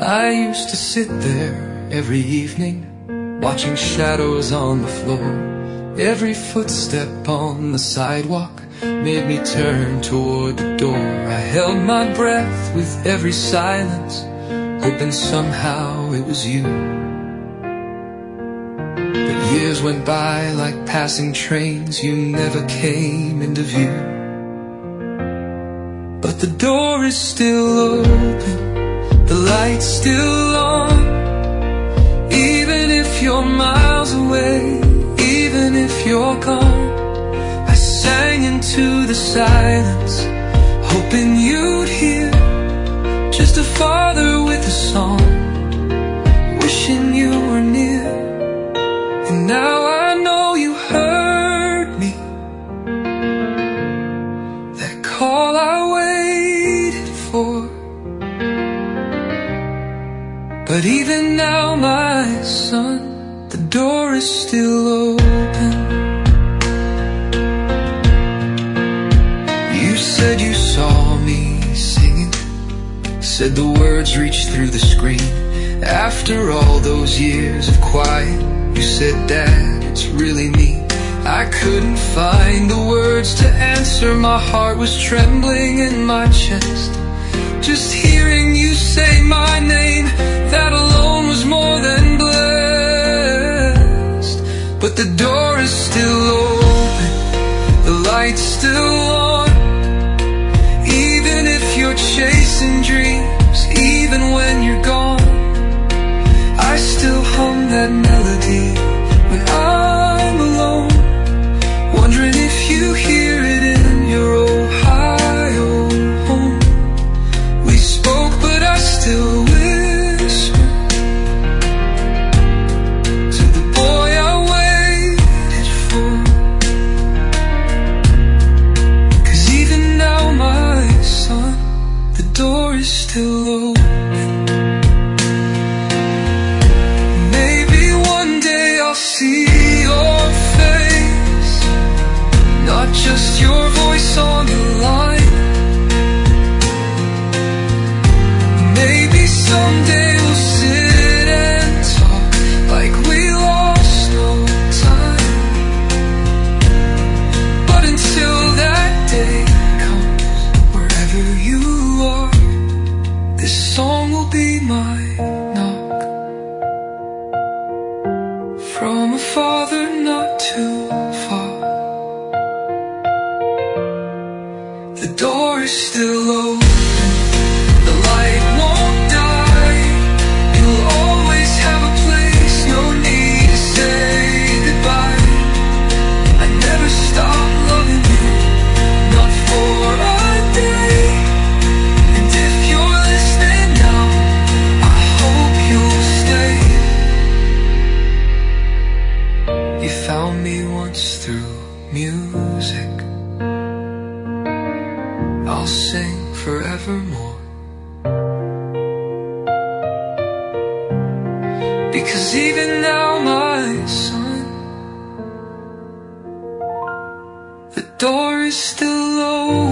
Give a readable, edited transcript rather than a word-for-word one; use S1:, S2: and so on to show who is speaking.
S1: I used to sit there every evening, watching shadows on the floor. Every footstep on the sidewalk made me turn toward the door. I held my breath with every silence, hoping somehow it was you. But years went by like passing trains, you never came into view. But the door is still open, the light's still on. Even if you're miles away, even if you're gone, I sang into the silence, hoping you'd hear. Just a father with a song, wishing you were near. And now I know you heard me, that call I waited for. But even now, my son, the door is still open. You said you saw me singing, said the words reached through the screen. After all those years of quiet, you said, Dad, it's really me. I couldn't find the words to answer, my heart was trembling in my chest. Just hearing you say my name, that alone was more than blessed. But the door is still open, the light's still on. Even if you're chasing dreams, even when you're gone, I still hum that melody when I'm alone, wondering if you hear it in your Ohio home. We spoke, but I still whisper to the boy I waited for. 'Cause even now, my son, the door is still open. Maybe one day I'll see your face, not just your voice on the line. Maybe someday we'll sit and talk like we lost no time. But until that day comes, wherever you are, this song will be my knock. From a father not too far, the door is still open, the light won't die. You'll always have a place, no need to say goodbye. I never stopped loving you, not for a day. And if you're listening now, I hope you'll stay. You found me once through music, I'll sing forevermore. Because even now, my son, the door is still open.